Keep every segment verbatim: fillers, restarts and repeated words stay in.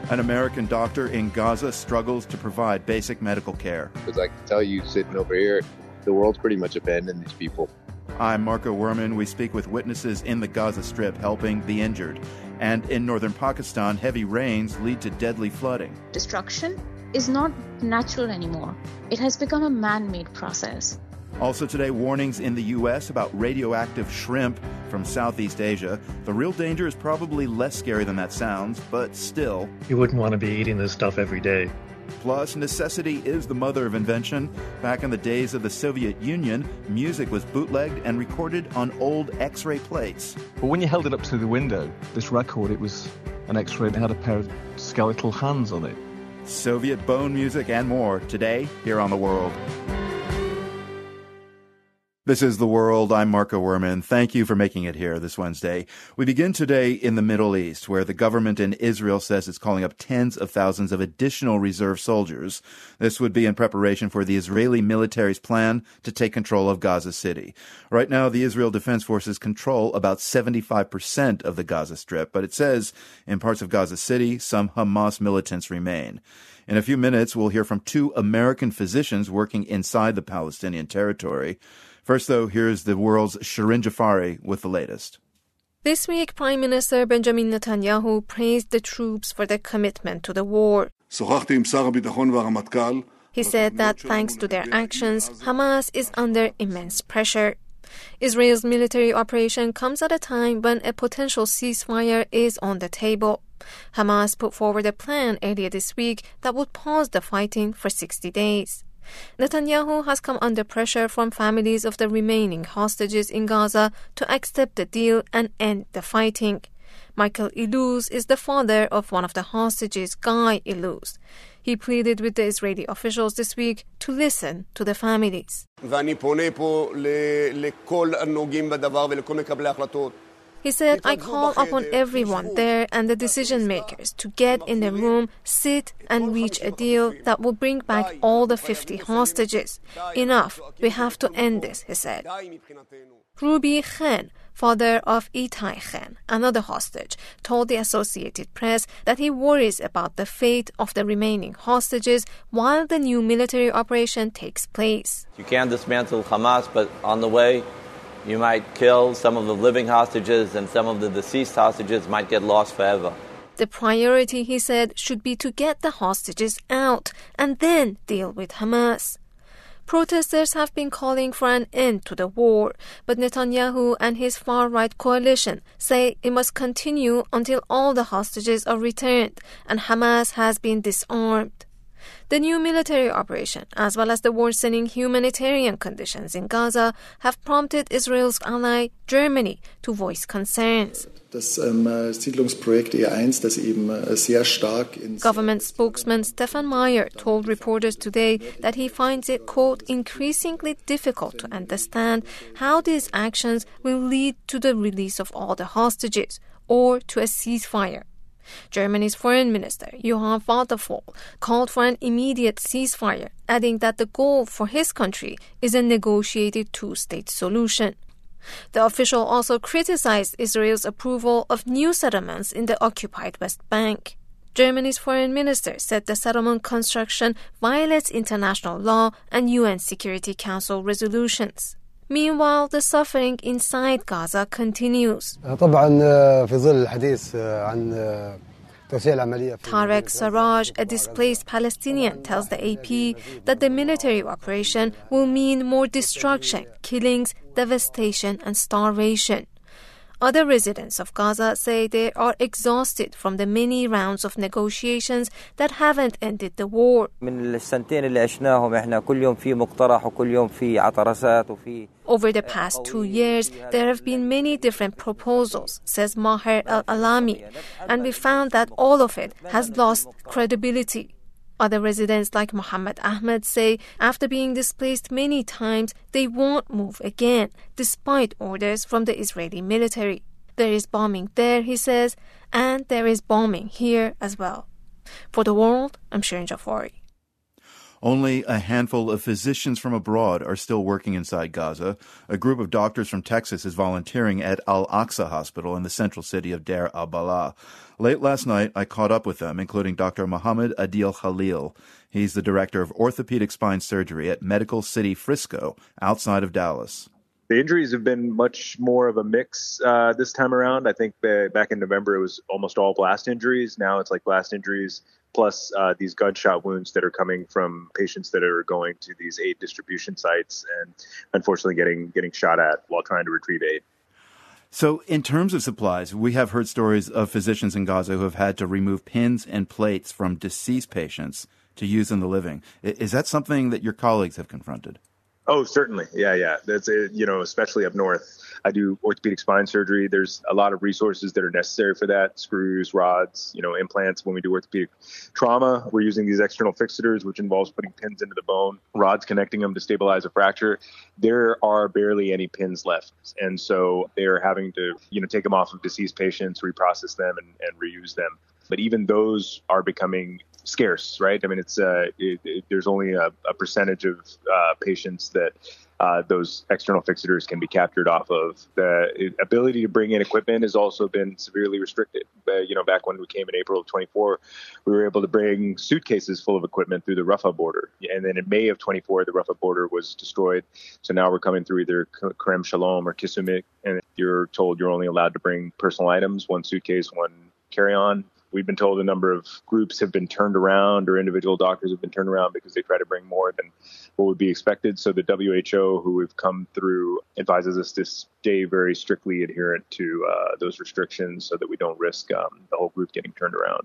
An American doctor in Gaza struggles to provide basic medical care. Because I can tell you, sitting over here, the world's pretty much abandoned these people. I'm Marco Werman. We speak with witnesses in the Gaza Strip helping the injured. And in northern Pakistan, heavy rains lead to deadly flooding. Destruction is not natural anymore. It has become a man-made process. Also today, warnings in the U S about radioactive shrimp from Southeast Asia. The real danger is probably less scary than that sounds, but still. You wouldn't want to be eating this stuff every day. Plus, necessity is the mother of invention. Back in the days of the Soviet Union, music was bootlegged and recorded on old X-ray plates. But when you held it up to the window, this record, it was an X-ray that had a pair of skeletal hands on it. Soviet bone music and more today here on The World. This is The World. I'm Marco Werman. Thank you for making it here this Wednesday. We begin today in the Middle East, where the government in Israel says it's calling up tens of thousands of additional reserve soldiers. This would be in preparation for the Israeli military's plan to take control of Gaza City. Right now, the Israel Defense Forces control about seventy-five percent of the Gaza Strip, but it says in parts of Gaza City, some Hamas militants remain. In a few minutes, we'll hear from two American physicians working inside the Palestinian territory. First, though, here's the world's Shirin Jafari with the latest. This week, Prime Minister Benjamin Netanyahu praised the troops for their commitment to the war. He said that thanks to their actions, Hamas is under immense pressure. Israel's military operation comes at a time when a potential ceasefire is on the table. Hamas put forward a plan earlier this week that would pause the fighting for sixty days. Netanyahu has come under pressure from families of the remaining hostages in Gaza to accept the deal and end the fighting. Michael Iluz is the father of one of the hostages, Guy Iluz. He pleaded with the Israeli officials this week to listen to the families. He said, I call upon everyone there and the decision makers to get in the room, sit and reach a deal that will bring back all the fifty hostages. Enough. We have to end this, he said. Ruby Khan, father of Itai Khan, another hostage, told the Associated Press that he worries about the fate of the remaining hostages while the new military operation takes place. You can't dismantle Hamas, but on the way, you might kill some of the living hostages and some of the deceased hostages might get lost forever. The priority, he said, should be to get the hostages out and then deal with Hamas. Protesters have been calling for an end to the war, but Netanyahu and his far-right coalition say it must continue until all the hostages are returned and Hamas has been disarmed. The new military operation, as well as the worsening humanitarian conditions in Gaza, have prompted Israel's ally, Germany, to voice concerns. Government spokesman Stefan Meyer told reporters today that he finds it, quote, increasingly difficult to understand how these actions will lead to the release of all the hostages or to a ceasefire. Germany's foreign minister, Johann Wadephol, called for an immediate ceasefire, adding that the goal for his country is a negotiated two-state solution. The official also criticized Israel's approval of new settlements in the occupied West Bank. Germany's foreign minister said the settlement construction violates international law and U N Security Council resolutions. Meanwhile, the suffering inside Gaza continues. Tarek Sarraj, a displaced Palestinian, tells the A P that the military operation will mean more destruction, killings, devastation, and starvation. Other residents of Gaza say they are exhausted from the many rounds of negotiations that haven't ended the war. Over the past two years, there have been many different proposals, says Maher Al-Alami, and we found that all of it has lost credibility. Other residents like Mohammed Ahmed say after being displaced many times, they won't move again, despite orders from the Israeli military. There is bombing there, he says, and there is bombing here as well. For The World, I'm Shirin Jafari. Only a handful of physicians from abroad are still working inside Gaza. A group of doctors from Texas is volunteering at Al-Aqsa Hospital in the central city of Deir al-Balah. Late last night, I caught up with them, including Doctor Mohammed Adil Khalil. He's the director of orthopedic spine surgery at Medical City Frisco, outside of Dallas. The injuries have been much more of a mix uh, this time around. I think that back in November, it was almost all blast injuries. Now it's like blast injuries plus uh, these gunshot wounds that are coming from patients that are going to these aid distribution sites and unfortunately getting getting shot at while trying to retrieve aid. So in terms of supplies, we have heard stories of physicians in Gaza who have had to remove pins and plates from deceased patients to use in the living. Is that something that your colleagues have confronted? Oh, certainly. Yeah, yeah. That's it, you know, especially up north. I do orthopedic spine surgery. There's a lot of resources that are necessary for that. Screws, rods, you know, implants. When we do orthopedic trauma, we're using these external fixators, which involves putting pins into the bone, rods connecting them to stabilize a fracture. There are barely any pins left. And so they're having to, you know, take them off of deceased patients, reprocess them and, and reuse them. But even those are becoming scarce, right? I mean, it's uh, it, it, there's only a, a percentage of uh, patients that uh, those external fixators can be captured off of. The ability to bring in equipment has also been severely restricted. Uh, you know, back when we came in April of twenty-four, we were able to bring suitcases full of equipment through the Rafah border. And then in May of twenty-four, the Rafah border was destroyed. So now we're coming through either Kerem Shalom or Kisumik, and you're told you're only allowed to bring personal items, one suitcase, one carry-on. We've been told a number of groups have been turned around or individual doctors have been turned around because they try to bring more than what would be expected. So the W H O, who have come through, advises us to stay very strictly adherent to uh, those restrictions so that we don't risk um, the whole group getting turned around.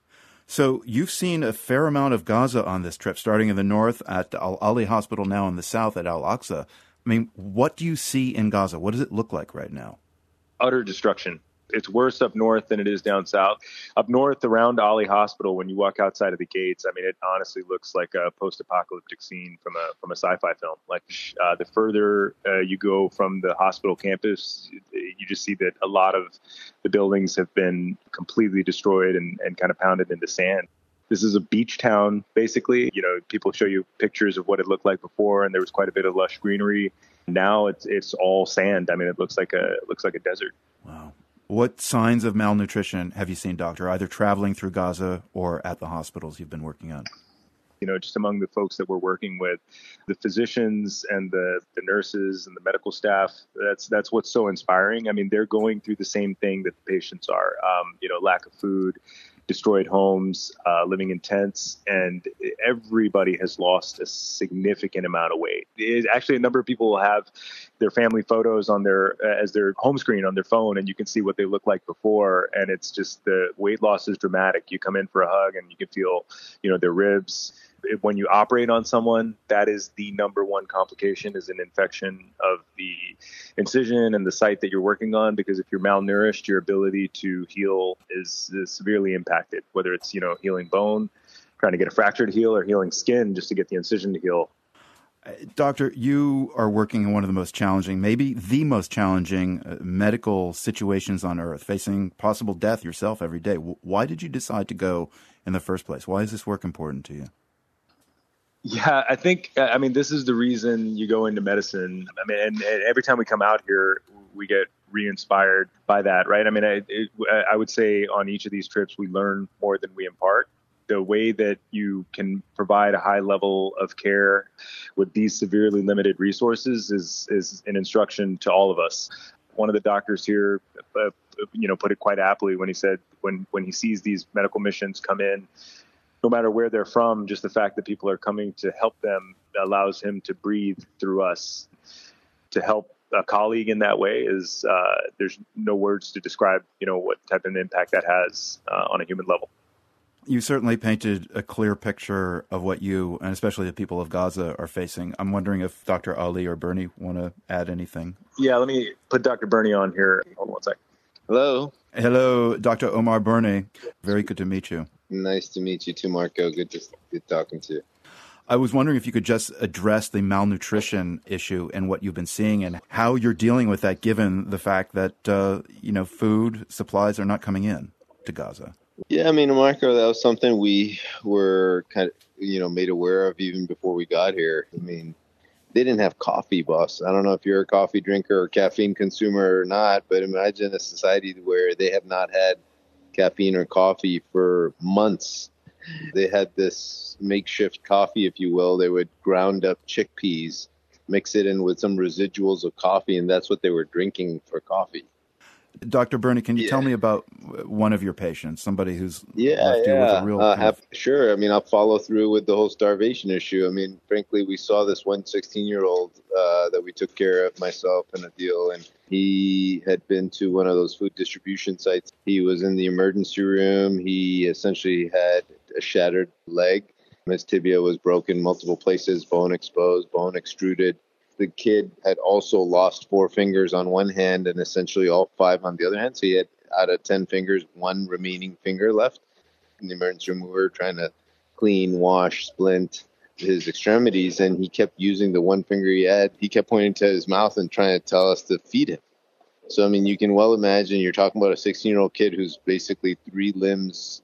So you've seen a fair amount of Gaza on this trip, starting in the north at Al-Ali Hospital, now in the south at Al-Aqsa. I mean, what do you see in Gaza? What does it look like right now? Utter destruction. It's worse up north than it is down south. Up north around Ali Hospital, when you walk outside of the gates, I mean, it honestly looks like a post-apocalyptic scene from a from a sci-fi film. Like uh, the further uh, you go from the hospital campus, you just see that a lot of the buildings have been completely destroyed and, and kind of pounded into sand. This is a beach town, basically. You know, people show you pictures of what it looked like before, and there was quite a bit of lush greenery. Now it's it's all sand. I mean, it looks like a it looks like a desert. Wow. What signs of malnutrition have you seen, Doctor, either traveling through Gaza or at the hospitals you've been working on? You know, just among the folks that we're working with, the physicians and the, the nurses and the medical staff, that's that's what's so inspiring. I mean, they're going through the same thing that the patients are, um, you know, lack of food, destroyed homes, uh, living in tents, and everybody has lost a significant amount of weight. It, actually, a number of people will have their family photos on their uh, as their home screen on their phone, and you can see what they look like before, and it's just the weight loss is dramatic. You come in for a hug, and you can feel, you know, their ribs. When you operate on someone, that is the number one complication, is an infection of the incision and the site that you're working on, because if you're malnourished, your ability to heal is, is severely impacted, whether it's, you know, healing bone, trying to get a fracture to heal, or healing skin just to get the incision to heal. Doctor, you are working in one of the most challenging, maybe the most challenging uh, medical situations on earth, facing possible death yourself every day. Why did you decide to go in the first place? Why is this work important to you? Yeah, I think, I mean, this is the reason you go into medicine. I mean, and, and every time we come out here, we get re-inspired by that, right? I mean, I, it, I would say on each of these trips, we learn more than we impart. The way that you can provide a high level of care with these severely limited resources is, is an instruction to all of us. One of the doctors here, uh, you know, put it quite aptly when he said, when, when he sees these medical missions come in, no matter where they're from, just the fact that people are coming to help them allows him to breathe through us. To help a colleague in that way is, uh, there's no words to describe, you know, what type of impact that has uh, on a human level. You certainly painted a clear picture of what you, and especially the people of Gaza, are facing. I'm wondering if Doctor Ali or Bernie want to add anything. Yeah, let me put Doctor Bernie on here. Hold on one sec. Hello. Hello, Doctor Omar Bernie. Very good to meet you. Nice to meet you too, Marco. Good to good talking to you. I was wondering if you could just address the malnutrition issue and what you've been seeing and how you're dealing with that, given the fact that, uh, you know, food supplies are not coming in to Gaza. Yeah, I mean, Marco, that was something we were kind of you know, made aware of even before we got here. I mean, they didn't have coffee, boss. I don't know if you're a coffee drinker or caffeine consumer or not, but imagine a society where they have not had caffeine or coffee for months. They had this makeshift coffee, if you will. They would ground up chickpeas, mix it in with some residuals of coffee, and that's what they were drinking for coffee. Doctor Burney, can you yeah. tell me about one of your patients, somebody who's yeah, left you yeah. with a real... Uh, have, sure. I mean, I'll follow through with the whole starvation issue. I mean, frankly, we saw this one sixteen-year-old uh, that we took care of, myself and Adil, and he had been to one of those food distribution sites. He was in the emergency room. He essentially had a shattered leg. His tibia was broken multiple places, bone exposed, bone extruded. The kid had also lost four fingers on one hand and essentially all five on the other hand. So he had, out of ten fingers, one remaining finger left. In the emergency room, we were trying to clean, wash, splint his extremities, and he kept using the one finger he had. He kept pointing to his mouth and trying to tell us to feed him. So, I mean, you can well imagine you're talking about a sixteen-year-old kid who's basically three limbs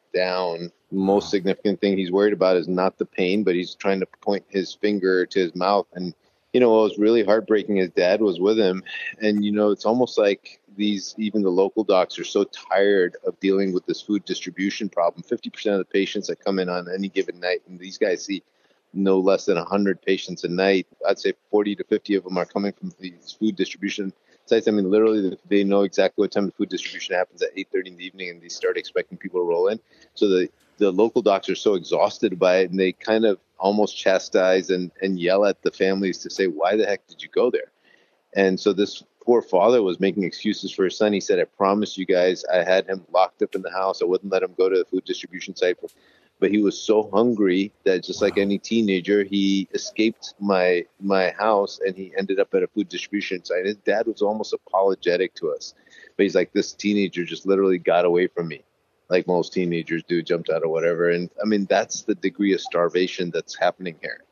down. Most significant thing he's worried about is not the pain, but he's trying to point his finger to his mouth. And you know, what was really heartbreaking, his dad was with him. And, you know, it's almost like these, even the local docs are so tired of dealing with this food distribution problem. fifty percent of the patients that come in on any given night, and these guys see no less than one hundred patients a night. I'd say forty to fifty of them are coming from these food distribution sites. I mean, literally, they know exactly what time the food distribution happens at eight thirty in the evening, and they start expecting people to roll in. So the, the local docs are so exhausted by it, and they kind of almost chastise and, and yell at the families to say, why the heck did you go there? And so this poor father was making excuses for his son. He said, I promised you guys I had him locked up in the house. I wouldn't let him go to the food distribution site. But he was so hungry that just like any teenager, he escaped my my house and he ended up at a food distribution site. His dad was almost apologetic to us. But he's like, this teenager just literally got away from me. Like most teenagers do, jumped out or whatever. And I mean, that's the degree of starvation that's happening here.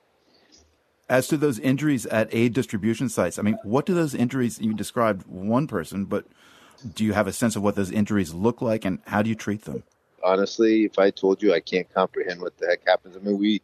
As to those injuries at aid distribution sites, I mean, what do those injuries, you described one person, but do you have a sense of what those injuries look like and how do you treat them? Honestly, if I told you, I can't comprehend what the heck happens. I mean, we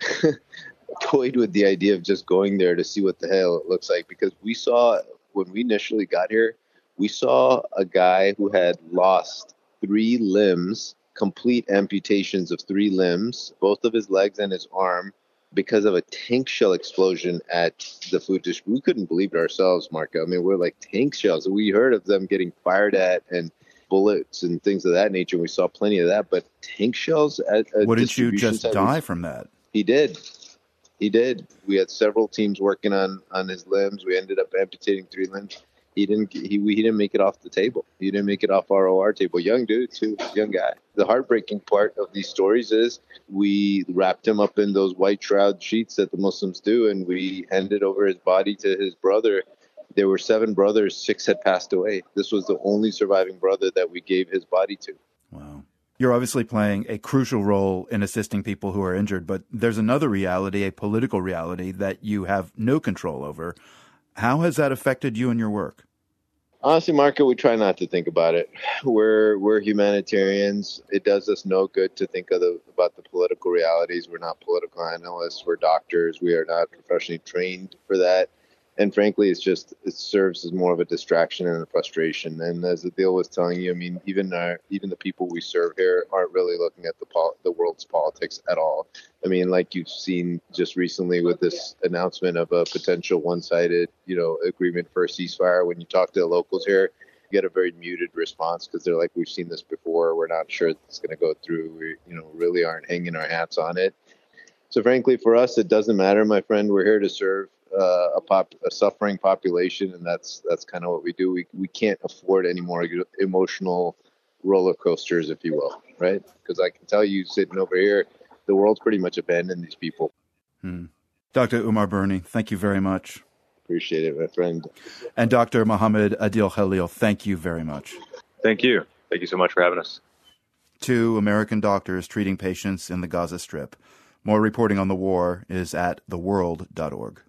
toyed with the idea of just going there to see what the hell it looks like, because we saw, when we initially got here, we saw a guy who had lost three limbs, complete amputations of three limbs, both of his legs and his arm, because of a tank shell explosion at the food dish. We couldn't believe it ourselves, Marco. I mean, we're like, tank shells. We heard of them getting fired at and bullets and things of that nature. We saw plenty of that, but tank shells at a Wouldn't you just site die was, from that? He did. He did. We had several teams working on, on his limbs. We ended up amputating three limbs. He didn't. He he didn't make it off the table. He didn't make it off our O R table. Young dude, too. Young guy. The heartbreaking part of these stories is we wrapped him up in those white shroud sheets that the Muslims do, and we handed over his body to his brother. There were seven brothers. Six had passed away. This was the only surviving brother that we gave his body to. Wow. You're obviously playing a crucial role in assisting people who are injured, but there's another reality, a political reality that you have no control over. How has that affected you and your work? Honestly, Marco, we try not to think about it. We're we're humanitarians. It does us no good to think of the, about the political realities. We're not political analysts. We're doctors. We are not professionally trained for that. And frankly, it's just, it serves as more of a distraction and a frustration. And as Adil was telling you, I mean, even our, even the people we serve here aren't really looking at the pol- the world's politics at all. I mean, like you've seen just recently with this announcement of a potential one-sided, you know, agreement for a ceasefire. When you talk to the locals here, you get a very muted response because they're like, we've seen this before. We're not sure it's going to go through. We, you know, really aren't hanging our hats on it. So frankly, for us, it doesn't matter, my friend. We're here to serve uh, a, pop, a suffering population, and that's that's kind of what we do. We we can't afford any more emotional roller coasters, if you will, right? Because I can tell you, sitting over here, the world's pretty much abandoned these people. Hmm. Doctor Umar Burney, thank you very much. Appreciate it, my friend. And Doctor Mohammed Adil Khalil, thank you very much. Thank you. Thank you so much for having us. Two American doctors treating patients in the Gaza Strip. More reporting on the war is at the world dot org.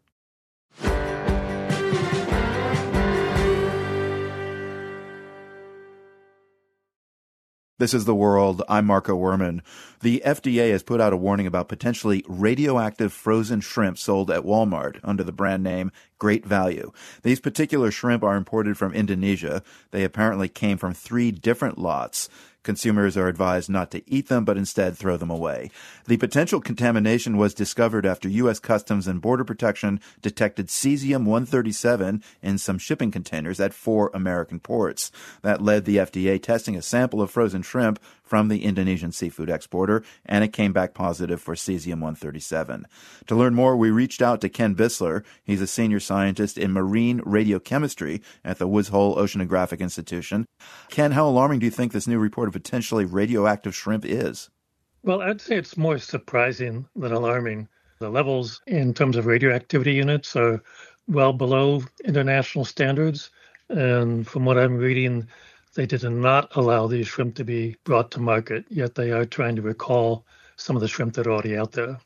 This is The World. I'm Marco Werman. The F D A has put out a warning about potentially radioactive frozen shrimp sold at Walmart under the brand name Great Value. These particular shrimp are imported from Indonesia. They apparently came from three different lots. Consumers are advised not to eat them, but instead throw them away. The potential contamination was discovered after U S Customs and Border Protection detected cesium one thirty-seven in some shipping containers at four American ports. That led the F D A testing a sample of frozen shrimp from the Indonesian seafood exporter, and it came back positive for cesium one thirty-seven. To learn more, we reached out to Ken Bissler. He's a senior scientist in marine radiochemistry at the Woods Hole Oceanographic Institution. Ken, how alarming do you think this new report of potentially radioactive shrimp is? Well, I'd say it's more surprising than alarming. The levels in terms of radioactivity units are well below international standards. And from what I'm reading, they did not allow these shrimp to be brought to market, yet they are trying to recall some of the shrimp that are already out there.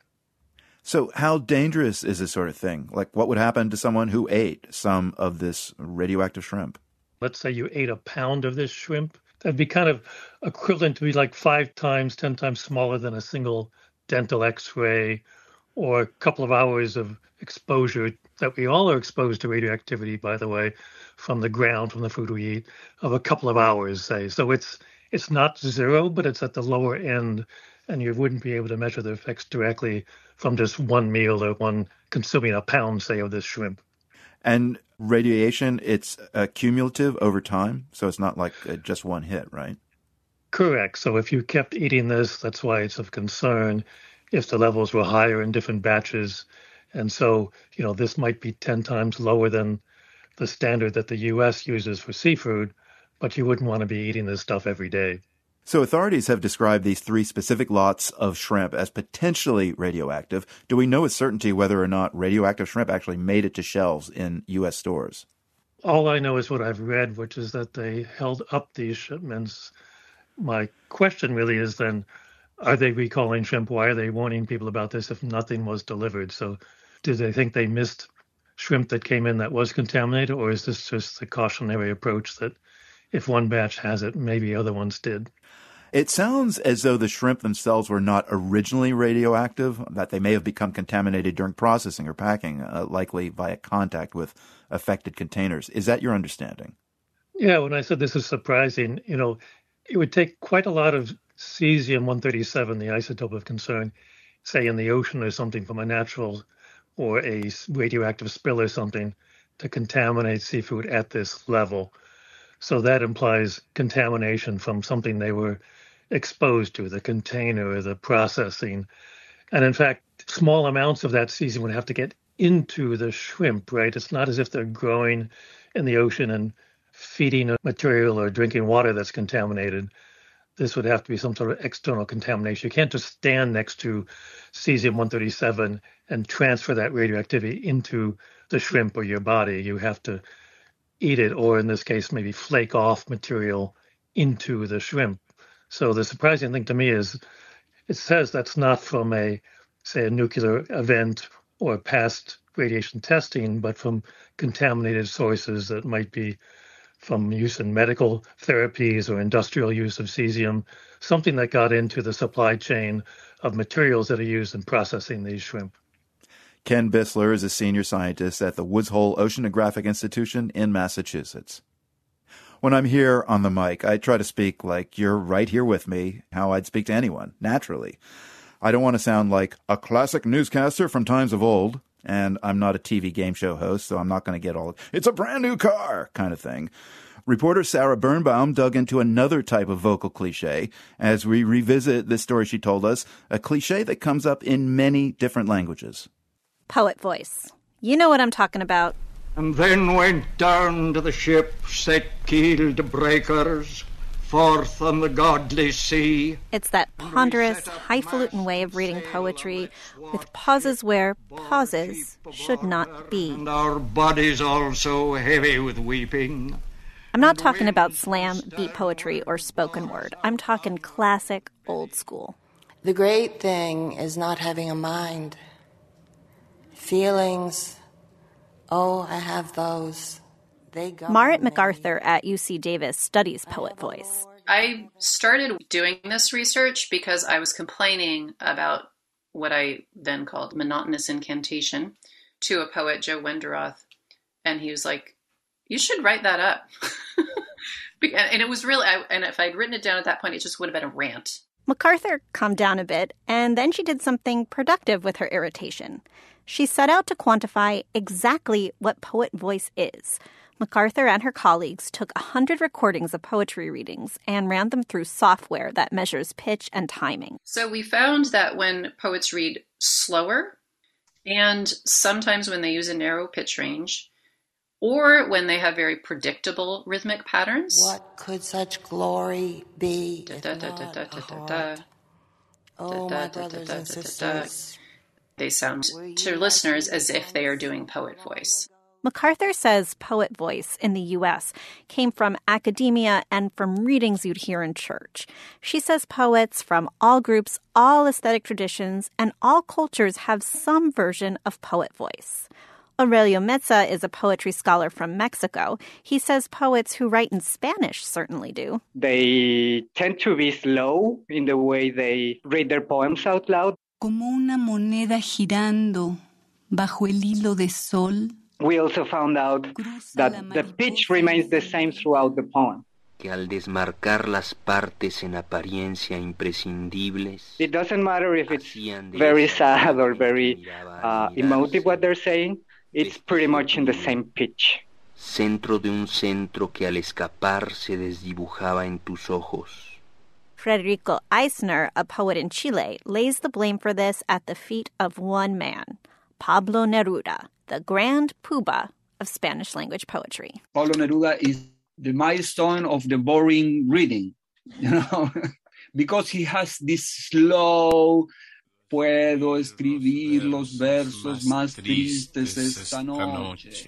So how dangerous is this sort of thing? Like, what would happen to someone who ate some of this radioactive shrimp? Let's say you ate a pound of this shrimp. That'd be kind of equivalent to be like five times, ten times smaller than a single dental x-ray or a couple of hours of exposure that we all are exposed to radioactivity, by the way, from the ground, from the food we eat, of a couple of hours, say. So it's it's not zero, but it's at the lower end, and you wouldn't be able to measure the effects directly from just one meal or one consuming a pound, say, of this shrimp. And radiation, it's uh, cumulative over time, so it's not like uh, just one hit, right? Correct. So if you kept eating this, that's why it's of concern if the levels were higher in different batches. And so, you know, this might be ten times lower than the standard that the U S uses for seafood, but you wouldn't want to be eating this stuff every day. So authorities have described these three specific lots of shrimp as potentially radioactive. Do we know with certainty whether or not radioactive shrimp actually made it to shelves in U S stores? All I know is what I've read, which is that they held up these shipments. My question really is then, are they recalling shrimp? Why are they warning people about this if nothing was delivered? So do they think they missed shrimp that came in that was contaminated, or is this just the cautionary approach that if one batch has it, maybe other ones did? It sounds as though the shrimp themselves were not originally radioactive, that they may have become contaminated during processing or packing, uh, likely via contact with affected containers. Is that your understanding? Yeah, when I said this is surprising, you know, it would take quite a lot of cesium one thirty-seven, the isotope of concern, say in the ocean or something from a natural or a radioactive spill or something, to contaminate seafood at this level. So that implies contamination from something they were exposed to, the container or the processing. And in fact, small amounts of that cesium would have to get into the shrimp, right? It's not as if they're growing in the ocean and feeding a material or drinking water that's contaminated. This would have to be some sort of external contamination. You can't just stand next to cesium one thirty-seven and transfer that radioactivity into the shrimp or your body. You have to eat it, or in this case, maybe flake off material into the shrimp. So the surprising thing to me is it says that's not from a, say, a nuclear event or past radiation testing, but from contaminated sources that might be from use in medical therapies or industrial use of cesium, something that got into the supply chain of materials that are used in processing these shrimp. Ken Bissler is a senior scientist at the Woods Hole Oceanographic Institution in Massachusetts. When I'm here on the mic, I try to speak like you're right here with me, how I'd speak to anyone, naturally. I don't want to sound like a classic newscaster from times of old, and I'm not a T V game show host, so I'm not going to get all, it's a brand new car kind of thing. Reporter Sarah Birnbaum dug into another type of vocal cliche as we revisit this story she told us, a cliche that comes up in many different languages. Poet voice. You know what I'm talking about. And then went down to the ship, set keel to breakers, forth on the godly sea. It's that ponderous, highfalutin way of reading poetry with pauses where pauses should not be. And our bodies also heavy with weeping. I'm not talking about slam, beat poetry, or spoken word. I'm talking classic, old school. The great thing is not having a mind. Feelings, oh, I have those. They go. Marit MacArthur at U C Davis studies poet voice. I started doing this research because I was complaining about what I then called monotonous incantation to a poet, Joe Wenderoth. And he was like, you should write that up. And it was really, I, and if I'd written it down at that point, it just would have been a rant. MacArthur calmed down a bit, and then she did something productive with her irritation. She set out to quantify exactly what poet voice is. MacArthur and her colleagues took one hundred recordings of poetry readings and ran them through software that measures pitch and timing. So we found that when poets read slower, and sometimes when they use a narrow pitch range, or when they have very predictable rhythmic patterns. What could such glory be if not a heart? Oh, my brothers and sisters. They sound to listeners as if they are doing poet voice. MacArthur says poet voice in the U S came from academia and from readings you'd hear in church. She says poets from all groups, all aesthetic traditions, and all cultures have some version of poet voice. Aurelio Meza is a poetry scholar from Mexico. He says poets who write in Spanish certainly do. They tend to be slow in the way they read their poems out loud. Como una moneda girando bajo el hilo de sol. We also found out that the pitch remains the same throughout the poem. Que al desmarcar las partes en apariencia imprescindibles. It doesn't matter if it's very sad or very uh, emotive what they're saying. It's pretty much in the same pitch. Centro de un centro que al escapar se desdibujaba en tus ojos. Federico Eisner, a poet in Chile, lays the blame for this at the feet of one man, Pablo Neruda, the grand poobah of Spanish-language poetry. Pablo Neruda is the milestone of the boring reading, you know, because he has this slow... Puedo escribir los versos más tristes esta noche.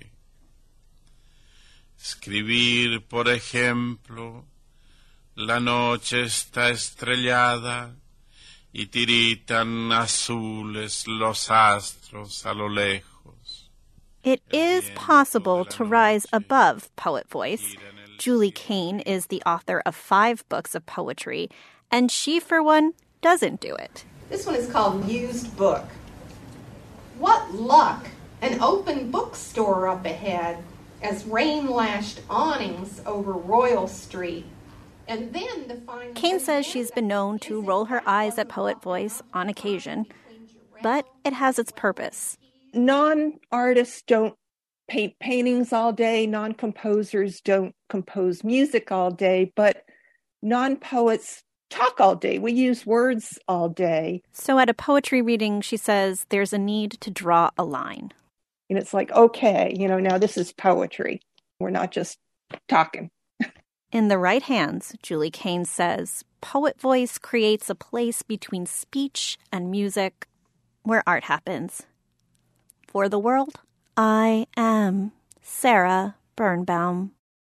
Escribir, por ejemplo, la noche está estrellada y tiritan azules los astros a lo lejos. It is possible to rise above poet voice. Julie Cain is the author of five books of poetry, and she, for one, doesn't do it. This one is called Used Book. What luck! An open bookstore up ahead as rain lashed awnings over Royal Street. And then the final... Cain says she's been known to roll her eyes at poet voice on occasion, but it has its purpose. Non-artists don't paint paintings all day, non-composers don't compose music all day, but non-poets talk all day. We use words all day. So at a poetry reading, she says there's a need to draw a line. And it's like, okay, you know, now this is poetry. We're not just talking. In the right hands, Julie Cain says, poet voice creates a place between speech and music where art happens. For the world, I am Sarah Birnbaum.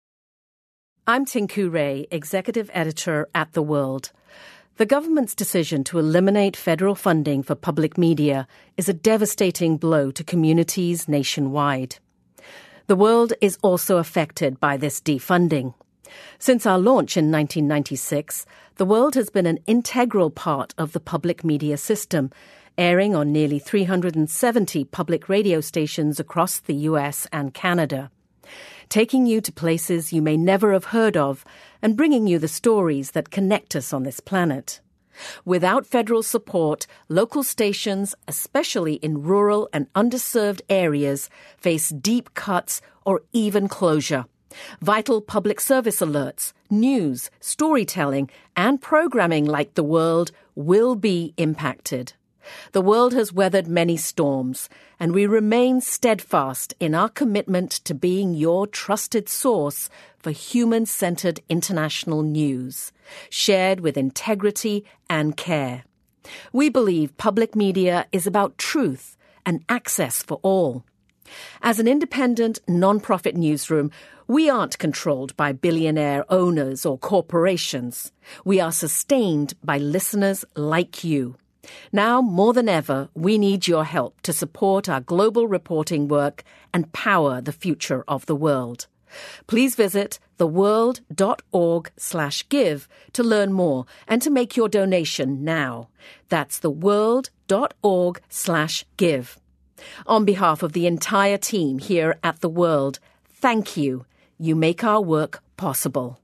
I'm Tinku Ray, Executive Editor at The World. The government's decision to eliminate federal funding for public media is a devastating blow to communities nationwide. The World is also affected by this defunding. Since our launch in nineteen ninety-six, The World has been an integral part of the public media system, airing on nearly three hundred seventy public radio stations across the U S and Canada, taking you to places you may never have heard of and bringing you the stories that connect us on this planet. Without federal support, local stations, especially in rural and underserved areas, face deep cuts or even closure. Vital public service alerts, news, storytelling, and programming like The World will be impacted. The World has weathered many storms, and we remain steadfast in our commitment to being your trusted source for human-centered international news, shared with integrity and care. We believe public media is about truth and access for all. As an independent, non-profit newsroom, we aren't controlled by billionaire owners or corporations. We are sustained by listeners like you. Now, more than ever, we need your help to support our global reporting work and power the future of the world. Please visit theworld.org slash give to learn more and to make your donation now. That's theworld.org slash give. On behalf of the entire team here at The World, thank you. You make our work possible.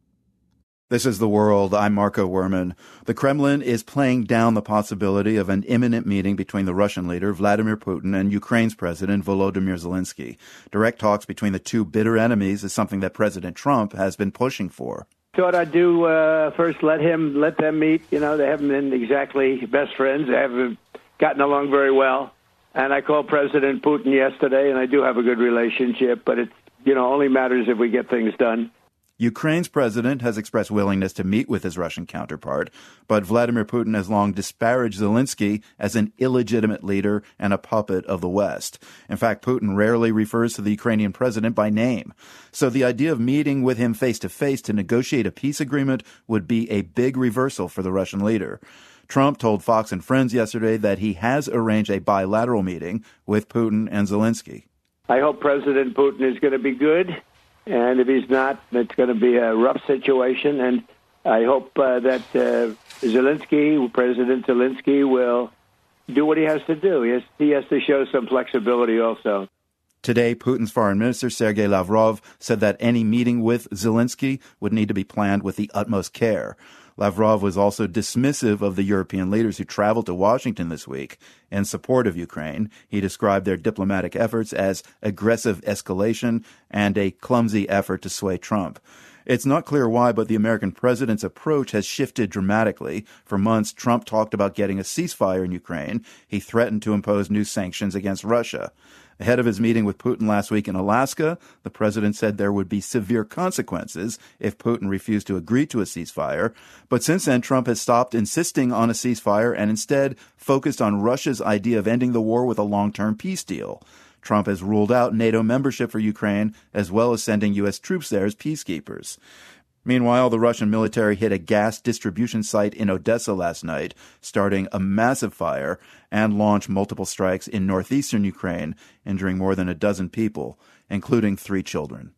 This is The World. I'm Marco Werman. The Kremlin is playing down the possibility of an imminent meeting between the Russian leader, Vladimir Putin, and Ukraine's president, Volodymyr Zelensky. Direct talks between the two bitter enemies is something that President Trump has been pushing for. Thought I'd do uh, first let him, let them meet. You know, they haven't been exactly best friends. They haven't gotten along very well. And I called President Putin yesterday, and I do have a good relationship, but it, you know, only matters if we get things done. Ukraine's president has expressed willingness to meet with his Russian counterpart, but Vladimir Putin has long disparaged Zelensky as an illegitimate leader and a puppet of the West. In fact, Putin rarely refers to the Ukrainian president by name. So the idea of meeting with him face-to-face to negotiate a peace agreement would be a big reversal for the Russian leader. Trump told Fox and Friends yesterday that he has arranged a bilateral meeting with Putin and Zelensky. I hope President Putin is going to be good. And if he's not, it's going to be a rough situation. And I hope uh, that uh, Zelensky, President Zelensky, will do what he has to do. He has, he has to show some flexibility also. Today, Putin's foreign minister, Sergei Lavrov, said that any meeting with Zelensky would need to be planned with the utmost care. Lavrov was also dismissive of the European leaders who traveled to Washington this week in support of Ukraine. He described their diplomatic efforts as aggressive escalation and a clumsy effort to sway Trump. It's not clear why, but the American president's approach has shifted dramatically. For months, Trump talked about getting a ceasefire in Ukraine. He threatened to impose new sanctions against Russia. Ahead of his meeting with Putin last week in Alaska, the president said there would be severe consequences if Putin refused to agree to a ceasefire. But since then, Trump has stopped insisting on a ceasefire and instead focused on Russia's idea of ending the war with a long-term peace deal. Trump has ruled out NATO membership for Ukraine, as well as sending U S troops there as peacekeepers. Meanwhile, the Russian military hit a gas distribution site in Odessa last night, starting a massive fire, and launched multiple strikes in northeastern Ukraine, injuring more than a dozen people, including three children.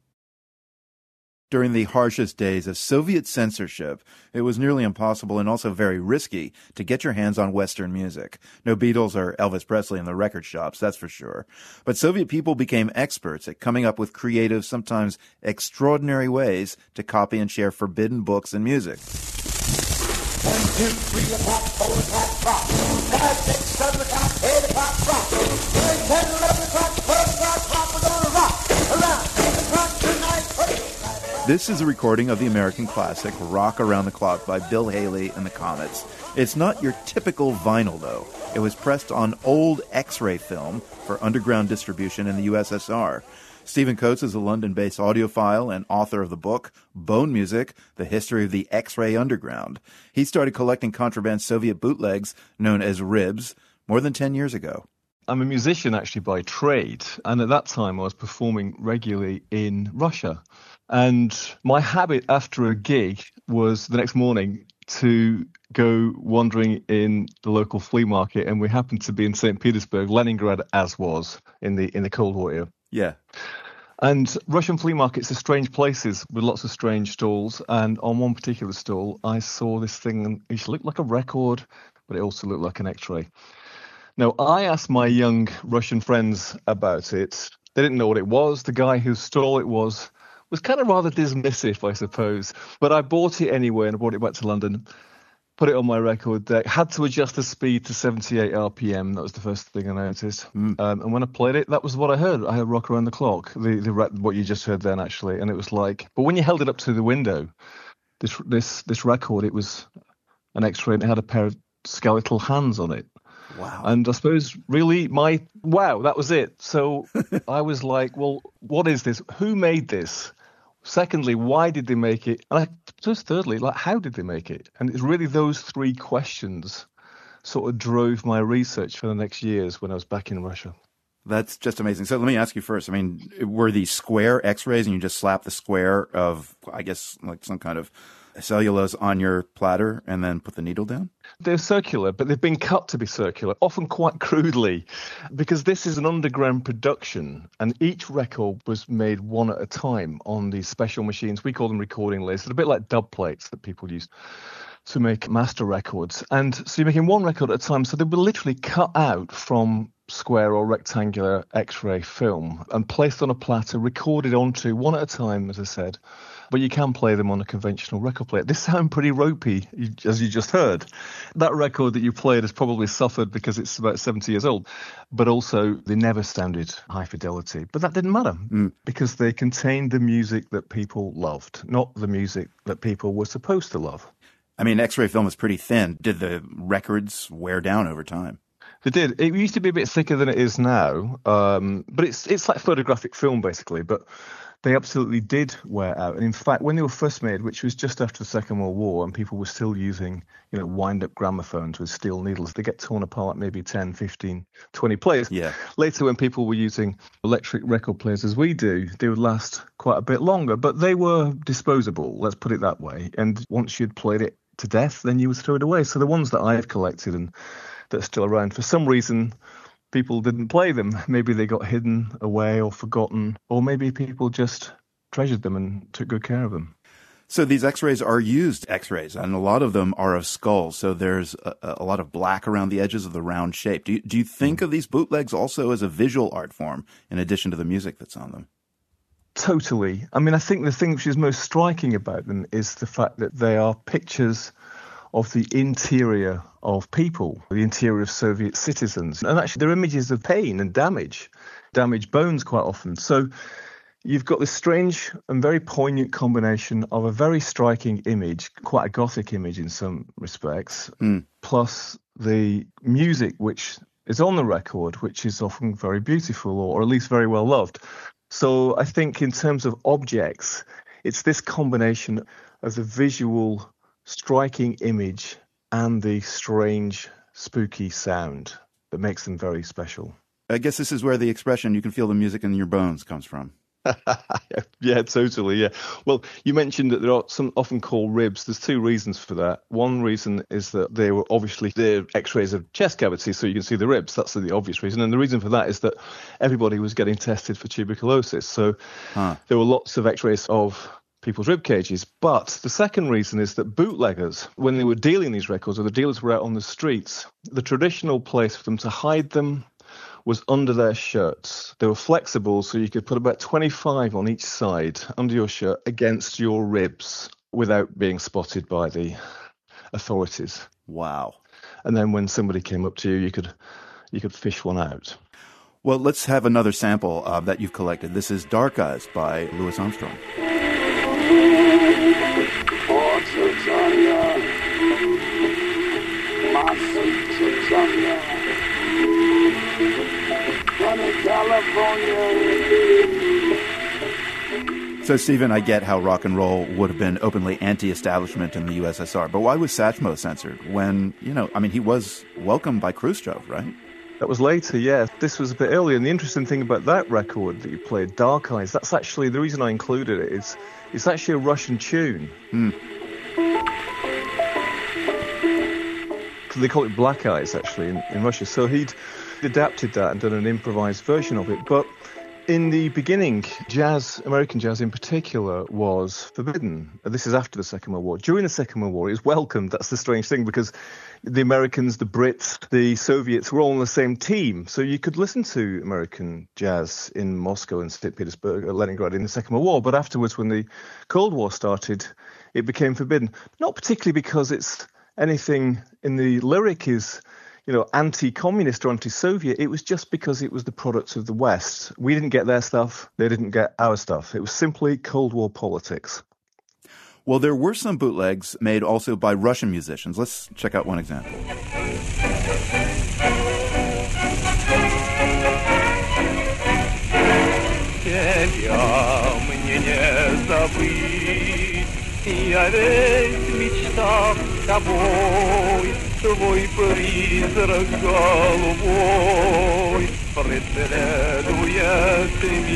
During the harshest days of Soviet censorship, it was nearly impossible and also very risky to get your hands on Western music. No Beatles or Elvis Presley in the record shops, that's for sure. But Soviet people became experts at coming up with creative, sometimes extraordinary ways to copy and share forbidden books and music. One, two, three o'clock, four o'clock, rock. Five, six, seven o'clock, eight o'clock, rock. Nine, ten, eleven o'clock, twelve o'clock, rock. We're gonna rock around eight o'clock tonight. This is a recording of the American classic Rock Around the Clock by Bill Haley and the Comets. It's not your typical vinyl, though. It was pressed on old X-ray film for underground distribution in the U S S R. Stephen Coates is a London-based audiophile and author of the book Bone Music, The History of the X-Ray Underground. He started collecting contraband Soviet bootlegs known as ribs more than ten years ago. I'm a musician actually by trade, and at that time I was performing regularly in Russia. And my habit after a gig was the next morning to go wandering in the local flea market, and we happened to be in Saint Petersburg, Leningrad as was, in the in the Cold War era. Yeah. And Russian flea markets are strange places with lots of strange stalls, and on one particular stall I saw this thing, and it looked like a record, but it also looked like an X-ray. Now, I asked my young Russian friends about it. They didn't know what it was. The guy whose stall it was was kind of rather dismissive, I suppose. But I bought it anyway and I brought it back to London, put it on my record deck, had to adjust the speed to seventy-eight R P M. That was the first thing I noticed. Mm. Um, and when I played it, that was what I heard. I heard Rock Around the Clock, the, the what you just heard then, actually. And it was like, but when you held it up to the window, this this this record, it was an X-ray and it had a pair of skeletal hands on it. Wow. And I suppose really my, wow, that was it. So I was like, well, what is this? Who made this? Secondly, why did they make it? And I suppose thirdly, like, how did they make it? And it's really those three questions sort of drove my research for the next years when I was back in Russia. That's just amazing. So let me ask you first. I mean, were these square X-rays and you just slap the square of, I guess, like some kind of cellulose on your platter and then put the needle down? They're circular, but they've been cut to be circular, often quite crudely, because this is an underground production, and each record was made one at a time on these special machines. We call them recording lathes. They're a bit like dub plates that people use to make master records. And so you're making one record at a time, so they were literally cut out from square or rectangular X-ray film and placed on a platter, recorded onto one at a time, as I said. But you can play them on a conventional record player. They sound pretty ropey, as you just heard. That record that you played has probably suffered because it's about seventy years old, but also they never sounded high fidelity. But that didn't matter mm. because they contained the music that people loved, not the music that people were supposed to love. I mean, X-ray film is pretty thin. Did the records wear down over time? They did. It used to be a bit thicker than it is now, um, but it's it's like photographic film, basically. But they absolutely did wear out. And in fact, when they were first made, which was just after the Second World War, and people were still using, you know, wind-up gramophones with steel needles, they get torn apart maybe ten, fifteen, twenty players. Yeah. Later, when people were using electric record players, as we do, they would last quite a bit longer. But they were disposable, let's put it that way. And once you'd played it to death, then you would throw it away. So the ones that I've collected and that are still around, for some reason, people didn't play them. Maybe they got hidden away or forgotten, or maybe people just treasured them and took good care of them. So these X-rays are used X-rays, and a lot of them are of skulls. So there's a, a lot of black around the edges of the round shape. Do you, do you think of these bootlegs also as a visual art form in addition to the music that's on them? Totally. I mean, I think the thing which is most striking about them is the fact that they are pictures of the interior of people, the interior of Soviet citizens. And actually, they're images of pain and damage, damaged bones quite often. So you've got this strange and very poignant combination of a very striking image, quite a gothic image in some respects, mm. plus the music which is on the record, which is often very beautiful or, or at least very well loved. So I think in terms of objects, it's this combination of the visual striking image and the strange, spooky sound that makes them very special. I guess this is where the expression, you can feel the music in your bones, comes from. Yeah, totally, yeah. Well, you mentioned that there are some often called ribs. There's two reasons for that. One reason is that they were obviously they're X-rays of chest cavities, so you can see the ribs. That's the obvious reason. And the reason for that is that everybody was getting tested for tuberculosis. So huh. there were lots of X-rays of people's rib cages. But the second reason is that bootleggers, when they were dealing these records, or the dealers were out on the streets, the traditional place for them to hide them was under their shirts. They were flexible, so you could put about twenty-five on each side under your shirt against your ribs without being spotted by the authorities. Wow. And then when somebody came up to you, you could you could fish one out. Well, let's have another sample uh, that you've collected. This is Dark Eyes by Louis Armstrong. So, Stephen, I get how rock and roll would have been openly anti-establishment in the U S S R, but why was Satchmo censored when, you know, I mean, he was welcomed by Khrushchev, right? That was later, yeah. This was a bit earlier, and the interesting thing about that record that you played, Dark Eyes, that's actually, the reason I included it is, it's actually a Russian tune. Hmm. They call it Black Eyes, actually, in, in Russia. So he'd adapted that and done an improvised version of it. But in the beginning, jazz, American jazz in particular, was forbidden. This is after the Second World War. During the Second World War, it was welcomed. That's the strange thing, because the Americans, the Brits, the Soviets were all on the same team. So you could listen to American jazz in Moscow and Saint Petersburg or Leningrad in the Second World War. But afterwards, when the Cold War started, it became forbidden. Not particularly because it's anything in the lyric is, you know, anti-communist or anti-Soviet. It was just because it was the product of the West. We didn't get their stuff. They didn't get our stuff. It was simply Cold War politics. Well, there were some bootlegs made also by Russian musicians. Let's check out one example. твой призрак голубой, преследует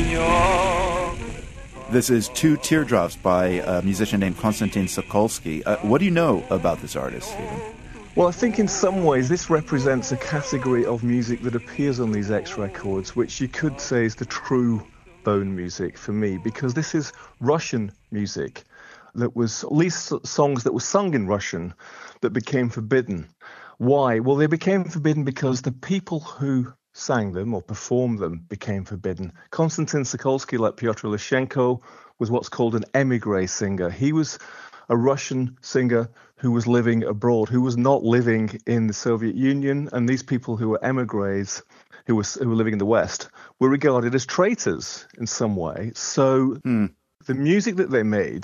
меня. This is Two Teardrops by a musician named Konstantin Sokolsky. Uh, what do you know about this artist, Stephen? Well, I think in some ways this represents a category of music that appears on these X records, which you could say is the true bone music for me, because this is Russian music that was, at least songs that were sung in Russian, that became forbidden. Why? Well, they became forbidden because the people who sang them or performed them became forbidden. Konstantin Sokolsky, like Pyotr Lushenko, was what's called an émigré singer. He was a Russian singer who was living abroad, who was not living in the Soviet Union, and these people who were émigrés, who were, who were living in the West, were regarded as traitors in some way. So hmm. the music that they made,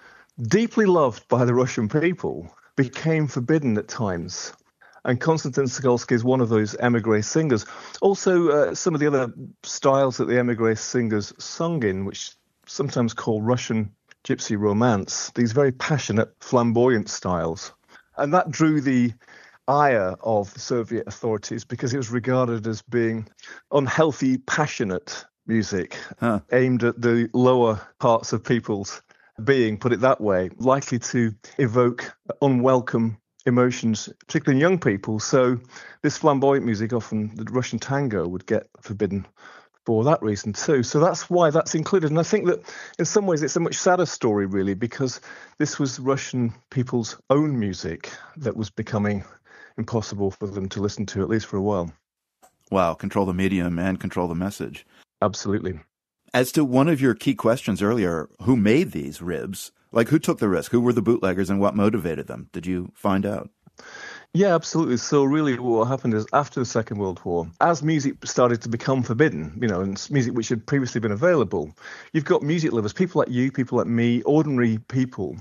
deeply loved by the Russian people, became forbidden at times. And Konstantin Sokolsky is one of those émigré singers. Also, uh, some of the other styles that the émigré singers sung in, which sometimes called Russian gypsy romance, these very passionate, flamboyant styles. And that drew the ire of the Soviet authorities because it was regarded as being unhealthy, passionate music, huh. aimed at the lower parts of people's being, put it that way, likely to evoke unwelcome emotions, particularly in young people. So this flamboyant music, often the Russian tango, would get forbidden for that reason too. So that's why that's included. And I think that in some ways it's a much sadder story, really, because this was Russian people's own music that was becoming impossible for them to listen to, at least for a while. Wow, control the medium and control the message. Absolutely. As to one of your key questions earlier, who made these ribs? Like, who took the risk? Who were the bootleggers and what motivated them? Did you find out? Yeah, absolutely. So really what happened is after the Second World War, as music started to become forbidden, you know, and music which had previously been available, you've got music lovers, people like you, people like me, ordinary people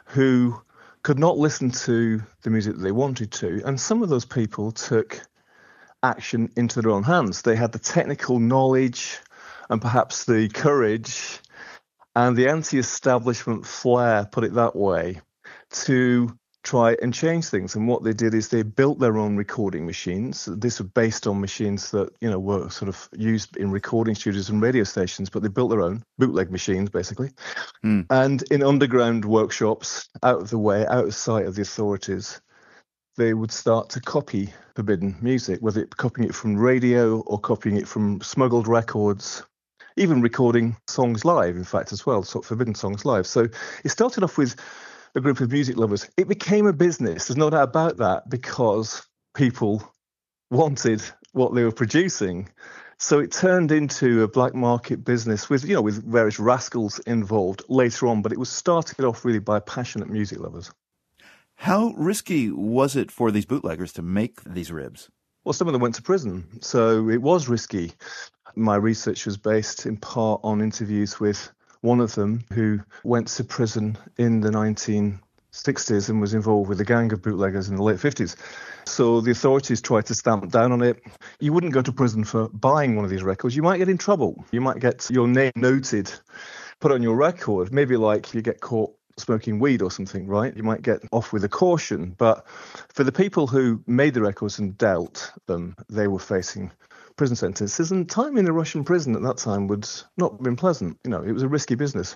who could not listen to the music that they wanted to. And some of those people took action into their own hands. They had the technical knowledge and perhaps the courage and the anti-establishment flair, put it that way, to try and change things. And what they did is they built their own recording machines. This was based on machines that, you know, were sort of used in recording studios and radio stations, but they built their own bootleg machines, basically. Mm. And in underground workshops, out of the way, out of sight of the authorities, they would start to copy forbidden music, whether it copying it from radio or copying it from smuggled records, even recording songs live, in fact, as well, sort of forbidden songs live. So it started off with a group of music lovers. It became a business, there's no doubt about that, because people wanted what they were producing. So it turned into a black market business with, you know, with various rascals involved later on, but it was started off really by passionate music lovers. How risky was it for these bootleggers to make these ribs? Well, some of them went to prison, so it was risky. My research was based in part on interviews with one of them who went to prison in the nineteen sixties and was involved with a gang of bootleggers in the late fifties. So the authorities tried to stamp down on it. You wouldn't go to prison for buying one of these records. You might get in trouble. You might get your name noted, put on your record, maybe like you get caught smoking weed or something, right? You might get off with a caution. But for the people who made the records and dealt them, they were facing prison sentences, and time in a Russian prison at that time would not have been pleasant. You know, it was a risky business.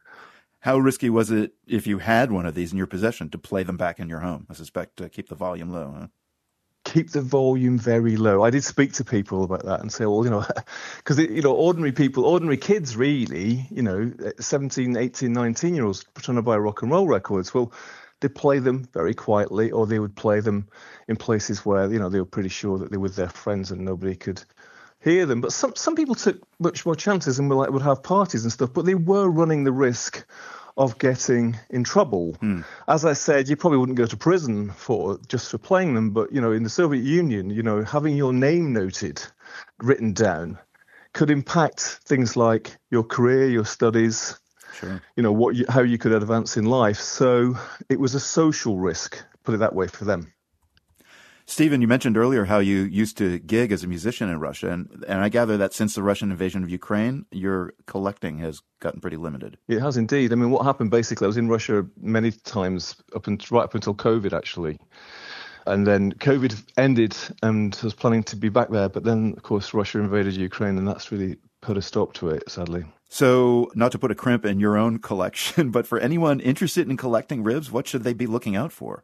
How risky was it if you had one of these in your possession to play them back in your home? I suspect uh, keep the volume low, huh? Keep the volume very low. I did speak to people about that and say, well, you know, because, you know, ordinary people, ordinary kids really, you know, seventeen, eighteen, nineteen year olds trying to buy rock and roll records. Well, they play them very quietly, or they would play them in places where, you know, they were pretty sure that they were with their friends and nobody could hear them. But some some people took much more chances and were like, would have parties and stuff, but they were running the risk of getting in trouble. Hmm. As I said, you probably wouldn't go to prison for just for playing them, but, you know, in the Soviet Union, you know, having your name noted, written down, could impact things like your career, your studies, sure. you know, what you, how you could advance in life. So it was a social risk, put it that way, for them. Stephen, you mentioned earlier how you used to gig as a musician in Russia, and, and I gather that since the Russian invasion of Ukraine, your collecting has gotten pretty limited. It has indeed. I mean, what happened basically, I was in Russia many times, up and, right up until COVID, actually. And then COVID ended and I was planning to be back there. But then, of course, Russia invaded Ukraine, and that's really put a stop to it, sadly. So, not to put a crimp in your own collection, but for anyone interested in collecting ribs, what should they be looking out for?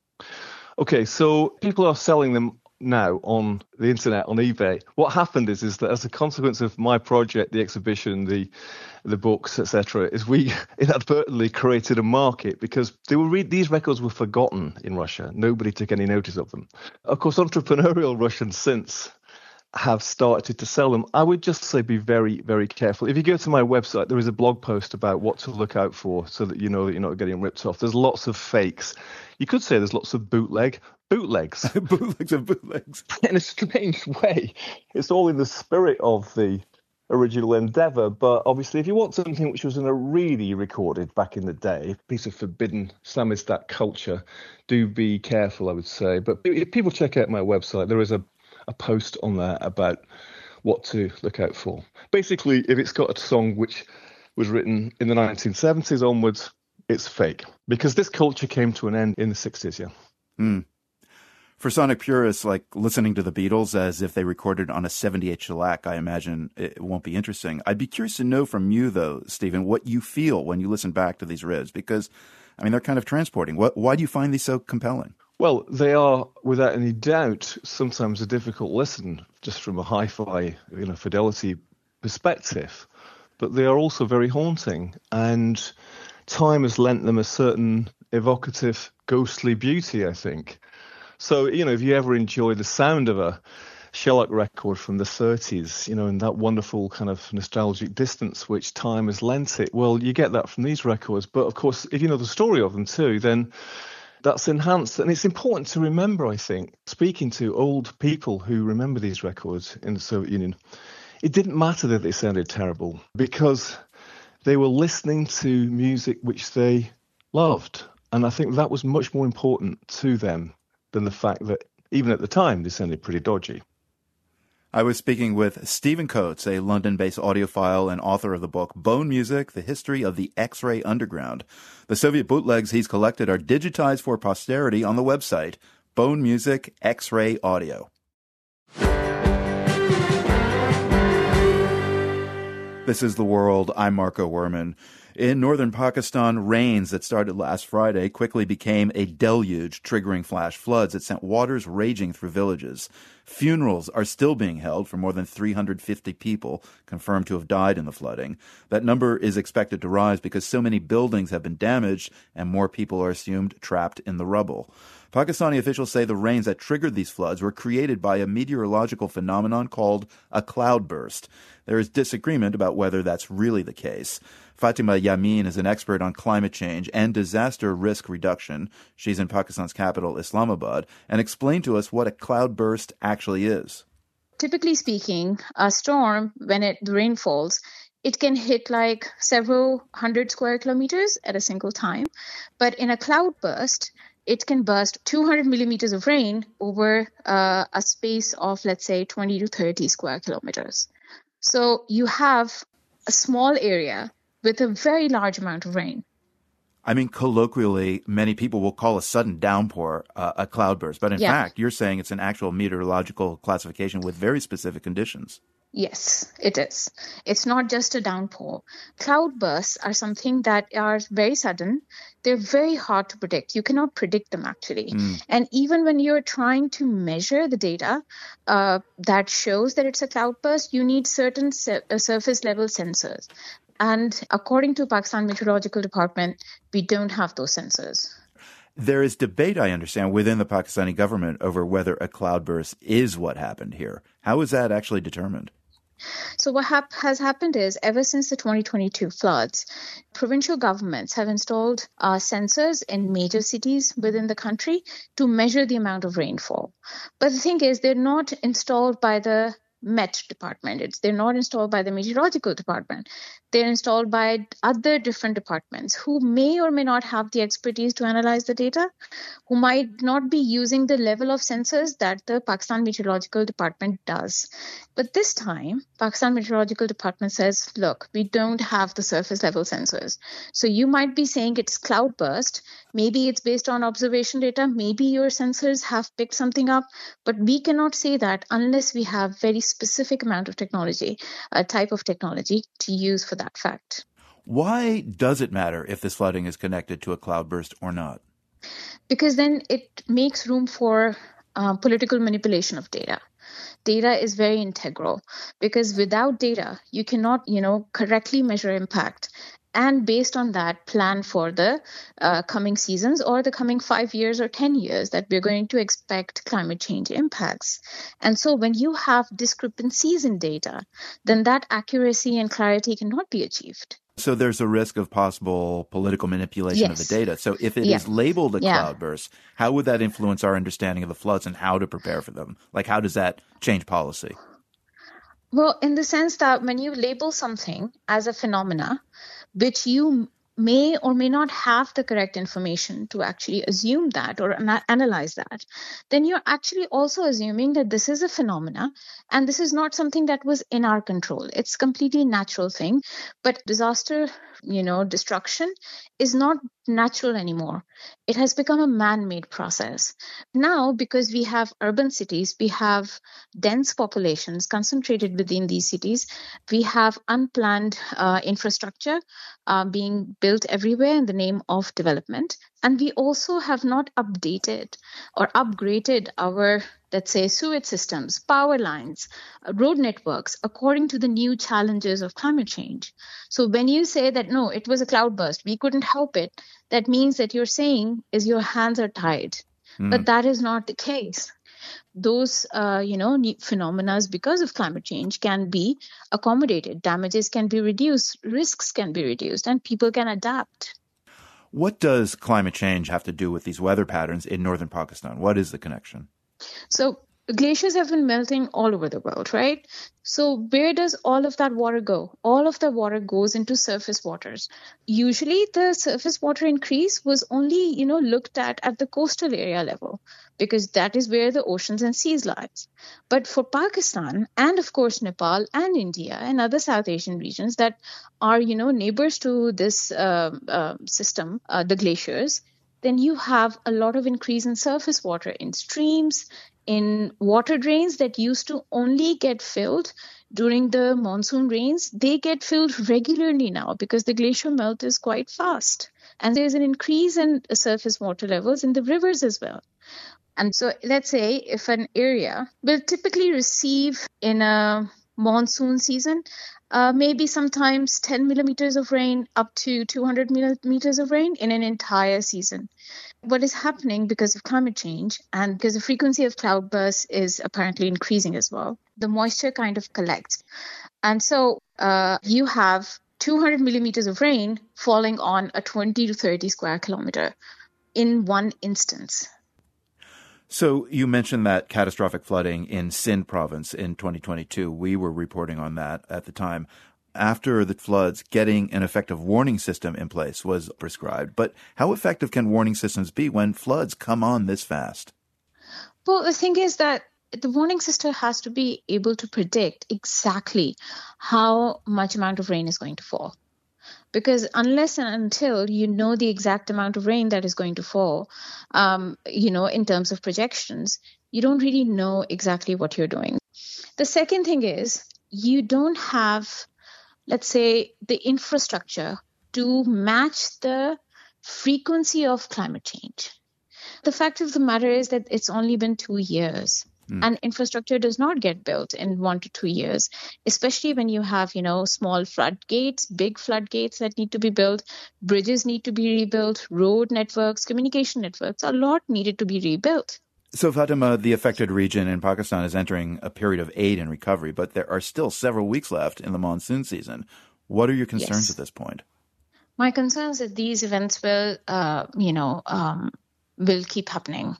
Okay, so people are selling them now on the internet, on eBay. What happened is is that as a consequence of my project, the exhibition, the the books, et cetera, is we inadvertently created a market because they were re- these records were forgotten in Russia. Nobody took any notice of them. Of course, entrepreneurial Russians since have started to sell them. I would just say be very, very careful. If you go to my website, there is a blog post about what to look out for so that you know that you're not getting ripped off. There's lots of fakes. You could say there's lots of bootleg. Bootlegs. bootlegs of bootlegs. In a strange way. It's all in the spirit of the original endeavour. But obviously, if you want something which was in a really recorded back in the day, a piece of forbidden Samizdat culture, do be careful, I would say. But if people check out my website, there is a a post on there about what to look out for. Basically, if it's got a song which was written in the nineteen seventies onwards, it's fake. Because this culture came to an end in the sixties, yeah. Mm. For sonic purists, like listening to the Beatles as if they recorded on a seventy-eight shellac, I imagine it won't be interesting. I'd be curious to know from you, though, Stephen, what you feel when you listen back to these ribs. Because, I mean, they're kind of transporting. What, why do you find these so compelling? Well, they are, without any doubt, sometimes a difficult listen, just from a hi-fi, you know, fidelity perspective. But they are also very haunting, and time has lent them a certain evocative, ghostly beauty, I think. So, you know, if you ever enjoy the sound of a shellac record from the thirties, you know, and that wonderful kind of nostalgic distance which time has lent it, well, you get that from these records. But, of course, if you know the story of them too, then that's enhanced. And it's important to remember, I think, speaking to old people who remember these records in the Soviet Union, it didn't matter that they sounded terrible because they were listening to music which they loved. And I think that was much more important to them than the fact that even at the time they sounded pretty dodgy. I was speaking with Stephen Coates, a London-based audiophile and author of the book Bone Music, The History of the X-Ray Underground. The Soviet bootlegs he's collected are digitized for posterity on the website, Bone Music X-Ray Audio. This is The World. I'm Marco Werman. In northern Pakistan, rains that started last Friday quickly became a deluge, triggering flash floods that sent waters raging through villages. Funerals are still being held for more than three hundred fifty people confirmed to have died in the flooding. That number is expected to rise because so many buildings have been damaged and more people are assumed trapped in the rubble. Pakistani officials say the rains that triggered these floods were created by a meteorological phenomenon called a cloudburst. There is disagreement about whether that's really the case. Fatima Yamin is an expert on climate change and disaster risk reduction. She's in Pakistan's capital, Islamabad, and explained to us what a cloudburst actually is. Typically speaking, a storm, when it the rain falls, it can hit like several hundred square kilometers at a single time. But in a cloudburst, it can burst two hundred millimeters of rain over uh, a space of, let's say, twenty to thirty square kilometers. So you have a small area with a very large amount of rain. I mean, colloquially, many people will call a sudden downpour uh, a cloudburst. But in yeah. fact, you're saying it's an actual meteorological classification with very specific conditions. Yes, it is. It's not just a downpour. Cloudbursts are something that are very sudden. They're very hard to predict. You cannot predict them, actually. Mm. And even when you're trying to measure the data uh, that shows that it's a cloudburst, you need certain se- uh, surface level sensors. And according to Pakistan Meteorological Department, we don't have those sensors. There is debate, I understand, within the Pakistani government over whether a cloudburst is what happened here. How is that actually determined? So what hap- has happened is, ever since the twenty twenty-two floods, provincial governments have installed uh, sensors in major cities within the country to measure the amount of rainfall. But the thing is, they're not installed by the Met department. It's, they're not installed by the meteorological department. They're installed by other different departments who may or may not have the expertise to analyze the data, who might not be using the level of sensors that the Pakistan Meteorological Department does. But this time, Pakistan Meteorological Department says, look, we don't have the surface level sensors. So you might be saying it's cloudburst. Maybe it's based on observation data. Maybe your sensors have picked something up, but we cannot say that unless we have very specific amount of technology, a type of technology to use for that fact. Why does it matter if this flooding is connected to a cloudburst or not? Because then it makes room for uh, political manipulation of data. Data is very integral because without data, you cannot, you know, correctly measure impact. And based on that, plan for the uh, coming seasons or the coming five years or ten years that we're going to expect climate change impacts. And so when you have discrepancies in data, then that accuracy and clarity cannot be achieved. So there's a risk of possible political manipulation Yes. of the data. So if it Yeah. is labeled a Yeah. cloudburst, how would that influence our understanding of the floods and how to prepare for them? Like, how does that change policy? Well, in the sense that when you label something as a phenomena, which you may or may not have the correct information to actually assume that or ana- analyze that, then you're actually also assuming that this is a phenomena and this is not something that was in our control. It's completely natural thing. But disaster, you know, destruction is not natural anymore. It has become a man-made process. Now, because we have urban cities, we have dense populations concentrated within these cities, we have unplanned uh, infrastructure uh, being built everywhere in the name of development. And we also have not updated or upgraded our, let's say, sewage systems, power lines, uh, road networks, according to the new challenges of climate change. So when you say that, no, it was a cloudburst, we couldn't help it, that means that you're saying is your hands are tied. Mm. But that is not the case. Those, uh, you know, phenomena because of climate change can be accommodated. Damages can be reduced, risks can be reduced, and people can adapt. What does climate change have to do with these weather patterns in northern Pakistan? What is the connection? So glaciers have been melting all over the world, right? So where does all of that water go? All of the water goes into surface waters. Usually the surface water increase was only, you know, looked at at the coastal area level because that is where the oceans and seas lies. But for Pakistan and of course Nepal and India and other South Asian regions that are, you know, neighbors to this uh, uh, system, uh, the glaciers, then you have a lot of increase in surface water in streams, in water drains that used to only get filled during the monsoon rains. They get filled regularly now because the glacier melt is quite fast. And there's an increase in surface water levels in the rivers as well. And so let's say if an area will typically receive in a monsoon season, uh, maybe sometimes ten millimeters of rain up to two hundred millimeters of rain in an entire season. What is happening because of climate change and because the frequency of cloudbursts is apparently increasing as well, the moisture kind of collects. And so uh, you have two hundred millimeters of rain falling on a twenty to thirty square kilometer in one instance. So you mentioned that catastrophic flooding in Sindh province in twenty twenty-two. We were reporting on that at the time. After the floods, getting an effective warning system in place was prescribed. But how effective can warning systems be when floods come on this fast? Well, the thing is that the warning system has to be able to predict exactly how much amount of rain is going to fall. Because unless and until you know the exact amount of rain that is going to fall, um, you know, in terms of projections, you don't really know exactly what you're doing. The second thing is you don't have, let's say, the infrastructure to match the frequency of climate change. The fact of the matter is that it's only been two years. And infrastructure does not get built in one to two years, especially when you have, you know, small floodgates, big floodgates that need to be built, bridges need to be rebuilt, road networks, communication networks, a lot needed to be rebuilt. So, Fatima, the affected region in Pakistan is entering a period of aid and recovery, but there are still several weeks left in the monsoon season. What are your concerns Yes. at this point? My concern is that these events will, uh, you know, um, will keep happening.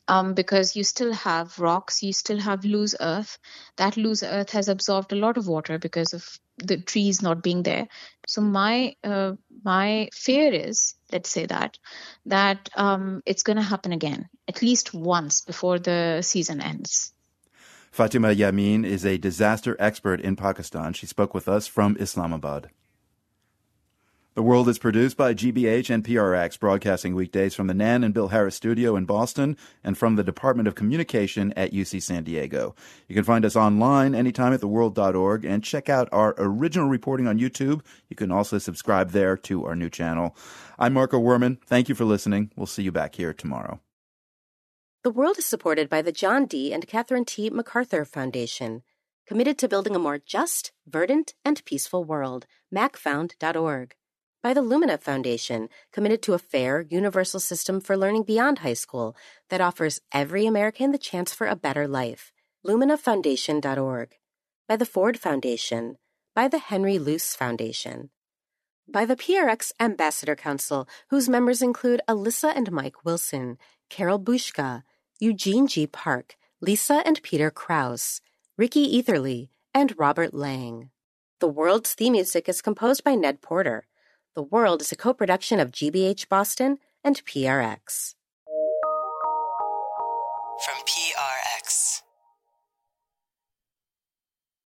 um, because you still have rocks, you still have loose earth. That loose earth has absorbed a lot of water because of the trees not being there. So my uh, my fear is, let's say that, that um, it's going to happen again, at least once before the season ends. Fatima Yamin is a disaster expert in Pakistan. She spoke with us from Islamabad. The World is produced by G B H and P R X, broadcasting weekdays from the Nan and Bill Harris studio in Boston and from the Department of Communication at U C San Diego. You can find us online anytime at the world dot org and check out our original reporting on YouTube. You can also subscribe there to our new channel. I'm Marco Werman. Thank you for listening. We'll see you back here tomorrow. The World is supported by the John D. and Catherine T. MacArthur Foundation, committed to building a more just, verdant, and peaceful world. mac found dot org. By the Lumina Foundation, committed to a fair, universal system for learning beyond high school that offers every American the chance for a better life. lumina foundation dot org. By the Ford Foundation. By the Henry Luce Foundation. By the P R X Ambassador Council, whose members include Alyssa and Mike Wilson, Carol Bushka, Eugene G. Park, Lisa and Peter Krause, Ricky Etherly, and Robert Lang. The World's theme music is composed by Ned Porter. The World is a co-production of G B H Boston and P R X.